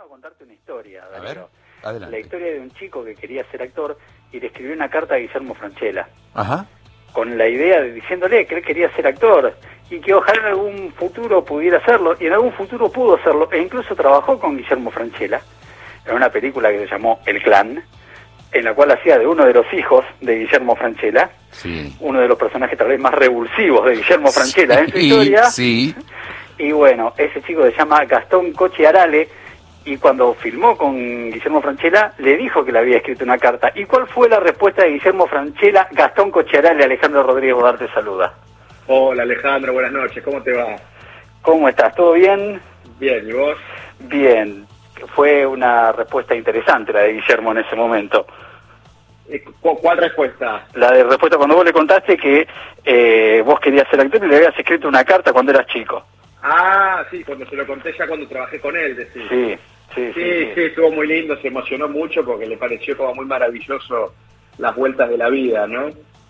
a contarte una historia, A Darío. ver, adelante. La historia de un chico que quería ser actor y le escribió una carta a Guillermo Francella. Ajá. Con la idea de diciéndole que él quería ser actor y que ojalá en algún futuro pudiera hacerlo, y en algún futuro pudo hacerlo, e incluso trabajó con Guillermo Francella en una película que se llamó El Clan, en la cual hacía de uno de los hijos de Guillermo Francella, Sí. uno de los personajes tal vez más revulsivos de Guillermo Francella en su historia. Sí. Y bueno, ese chico se llama Gastón Coche Arale, y cuando filmó con Guillermo Francella, le dijo que le había escrito una carta. ¿Y cuál fue la respuesta de Guillermo Francella? Gastón Coche Arale, Alejandro Rodríguez Bodar te saluda. Hola Alejandro, buenas noches, ¿cómo te va? ¿Cómo estás? ¿Todo bien? Bien, ¿y vos? Bien. Fue una respuesta interesante la de Guillermo en ese momento. ¿Cuál respuesta? La de respuesta cuando vos le contaste que vos querías ser actor y le habías escrito una carta cuando eras chico. Ah, sí, cuando se lo conté ya cuando trabajé con él, decís. Sí, estuvo muy lindo, se emocionó mucho porque le pareció como muy maravilloso las vueltas de la vida, ¿no?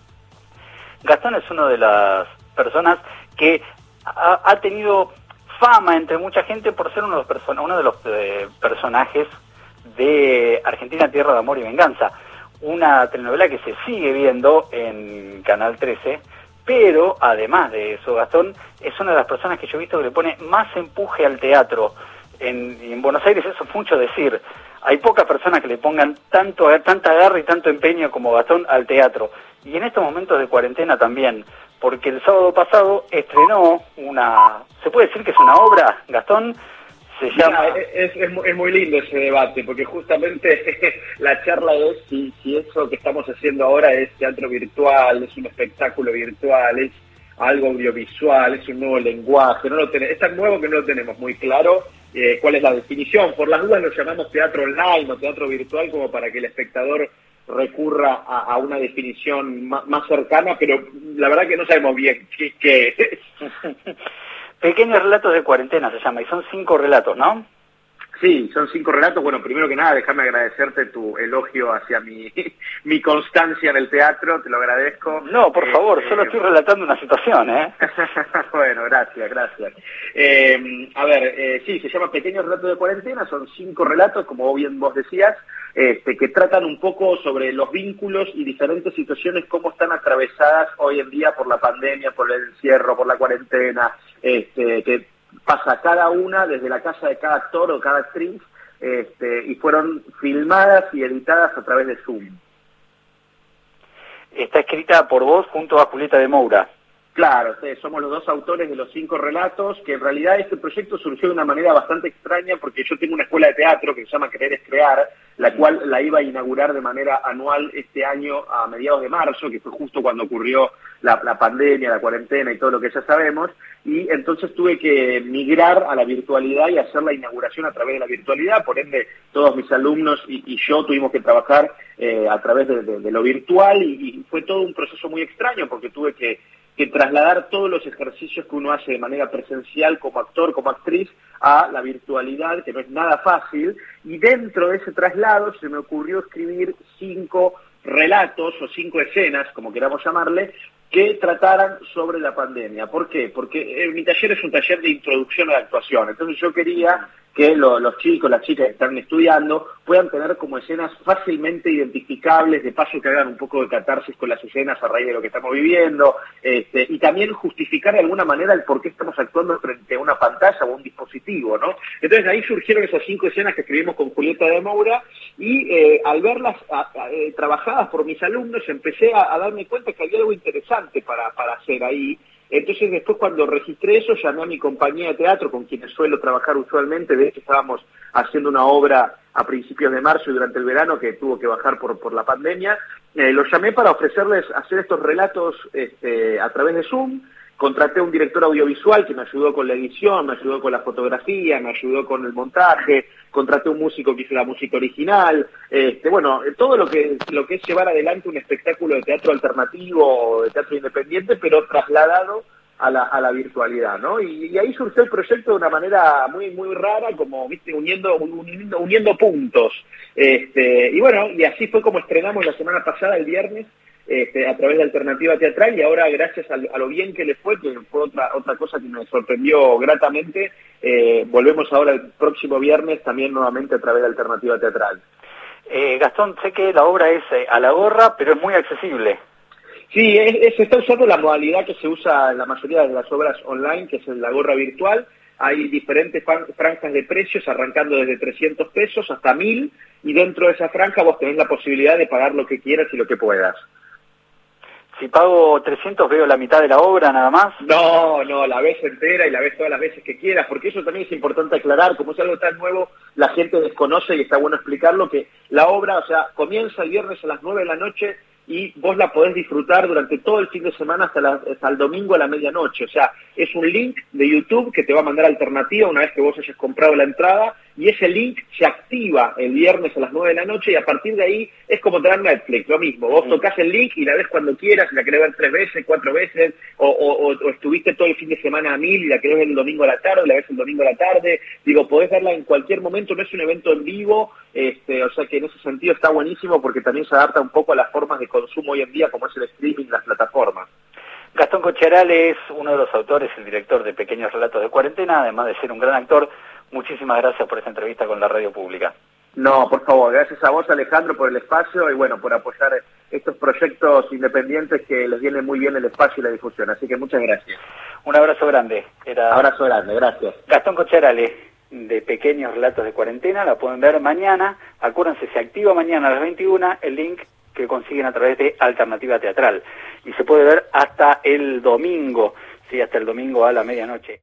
Gastón es una de las personas que ha tenido fama entre mucha gente por ser uno de los personajes de Argentina, Tierra de Amor y Venganza, una telenovela que se sigue viendo en Canal 13, pero además de eso, Gastón es una de las personas que yo he visto que le pone más empuje al teatro. En Buenos Aires eso es mucho decir. Hay pocas personas que le pongan tanta garra y tanto empeño como Gastón al teatro. Y en estos momentos de cuarentena también, porque el sábado pasado estrenó ¿se puede decir que es una obra, Gastón? Se llama... Es muy lindo ese debate, porque justamente la charla es si eso que estamos haciendo ahora es teatro virtual, es un espectáculo virtual, es algo audiovisual, es un nuevo lenguaje. Es tan nuevo que no lo tenemos muy claro cuál es la definición. Por las dudas lo llamamos teatro online o teatro virtual como para que el espectador recurra a una definición más cercana, pero la verdad que no sabemos bien qué es. Pequeños relatos de cuarentena se llama, y son 5 relatos, ¿no? Sí, son 5 relatos. Bueno, primero que nada, déjame agradecerte tu elogio hacia mi constancia en el teatro, te lo agradezco. No, por favor, solo estoy relatando una situación, ¿eh? Bueno, gracias. Sí, se llama Pequeños Relatos de Cuarentena, son 5 relatos, como bien vos decías, que tratan un poco sobre los vínculos y diferentes situaciones, cómo están atravesadas hoy en día por la pandemia, por el encierro, por la cuarentena, que pasa cada una desde la casa de cada actor o cada actriz, y fueron filmadas y editadas a través de Zoom. Está escrita por vos junto a Julieta de Moura. Claro, somos los 2 autores de los 5 relatos, que en realidad este proyecto surgió de una manera bastante extraña porque yo tengo una escuela de teatro que se llama Querer es Crear, la cual la iba a inaugurar de manera anual este año a mediados de marzo, que fue justo cuando ocurrió la pandemia, la cuarentena y todo lo que ya sabemos, y entonces tuve que migrar a la virtualidad y hacer la inauguración a través de la virtualidad. Por ende, todos mis alumnos y yo tuvimos que trabajar a través de lo virtual, y fue todo un proceso muy extraño porque tuve que trasladar todos los ejercicios que uno hace de manera presencial como actor, como actriz, a la virtualidad, que no es nada fácil, y dentro de ese traslado se me ocurrió escribir 5 relatos o 5 escenas, como queramos llamarle, que trataran sobre la pandemia. ¿Por qué? Porque mi taller es un taller de introducción a la actuación, entonces yo quería que los chicos, las chicas que están estudiando puedan tener como escenas fácilmente identificables, de paso que hagan un poco de catarsis con las escenas a raíz de lo que estamos viviendo, y también justificar de alguna manera el por qué estamos actuando frente a una pantalla o un dispositivo, ¿no? Entonces ahí surgieron esas 5 escenas que escribimos con Julieta de Moura, y al verlas trabajadas por mis alumnos empecé a darme cuenta que había algo interesante para hacer ahí. Entonces después, cuando registré eso, llamé a mi compañía de teatro con quienes suelo trabajar usualmente. De hecho estábamos haciendo una obra a principios de marzo y durante el verano que tuvo que bajar por la pandemia. Los llamé para ofrecerles hacer estos relatos a través de Zoom. Contraté a un director audiovisual que me ayudó con la edición, me ayudó con la fotografía, me ayudó con el montaje, contraté a un músico que hizo la música original, todo lo que es llevar adelante un espectáculo de teatro alternativo, de teatro independiente, pero trasladado a la virtualidad, ¿no? Y ahí surgió el proyecto de una manera muy muy rara, como, viste, uniendo puntos. Y así fue como estrenamos la semana pasada, el viernes, a través de Alternativa Teatral, y ahora gracias a lo bien que le fue, que fue otra cosa que me sorprendió gratamente, volvemos ahora el próximo viernes también nuevamente a través de Alternativa Teatral. Gastón, sé que la obra es a la gorra, pero es muy accesible. Sí, se está usando la modalidad que se usa en la mayoría de las obras online, que es la gorra virtual. Hay diferentes franjas de precios, arrancando desde 300 pesos hasta 1.000, y dentro de esa franja vos tenés la posibilidad de pagar lo que quieras y lo que puedas. Si pago 300, ¿veo la mitad de la obra nada más? No, la ves entera y la ves todas las veces que quieras, porque eso también es importante aclarar, como es algo tan nuevo, la gente desconoce y está bueno explicarlo, que la obra, o sea, comienza el viernes a las 9 de la noche y vos la podés disfrutar durante todo el fin de semana hasta el domingo a la medianoche. O sea, es un link de YouTube que te va a mandar Alternativa una vez que vos hayas comprado la entrada, y ese link se activa el viernes a las 9 de la noche, y a partir de ahí es como tener Netflix, lo mismo. Vos tocás el link y la ves cuando quieras, la querés ver 3 veces, 4 veces, o estuviste todo el fin de semana a 1.000 y la querés ver el domingo a la tarde, la ves el domingo a la tarde. Digo, podés verla en cualquier momento, no es un evento en vivo, o sea que en ese sentido está buenísimo, porque también se adapta un poco a las formas de consumo hoy en día, como es el streaming, las plataformas. Gastón Cocchiarale es uno de los autores, el director de Pequeños Relatos de Cuarentena, además de ser un gran actor. Muchísimas gracias por esta entrevista con la radio pública. No, por favor, gracias a vos, Alejandro, por el espacio y bueno, por apoyar estos proyectos independientes que les viene muy bien el espacio y la difusión. Así que muchas gracias. Un abrazo grande. Abrazo grande, gracias. Gastón Cocchiarale, de Pequeños Relatos de Cuarentena, la pueden ver mañana. Acuérdense, se activa mañana a las 21 el link que consiguen a través de Alternativa Teatral. Y se puede ver hasta el domingo, sí, hasta el domingo a la medianoche.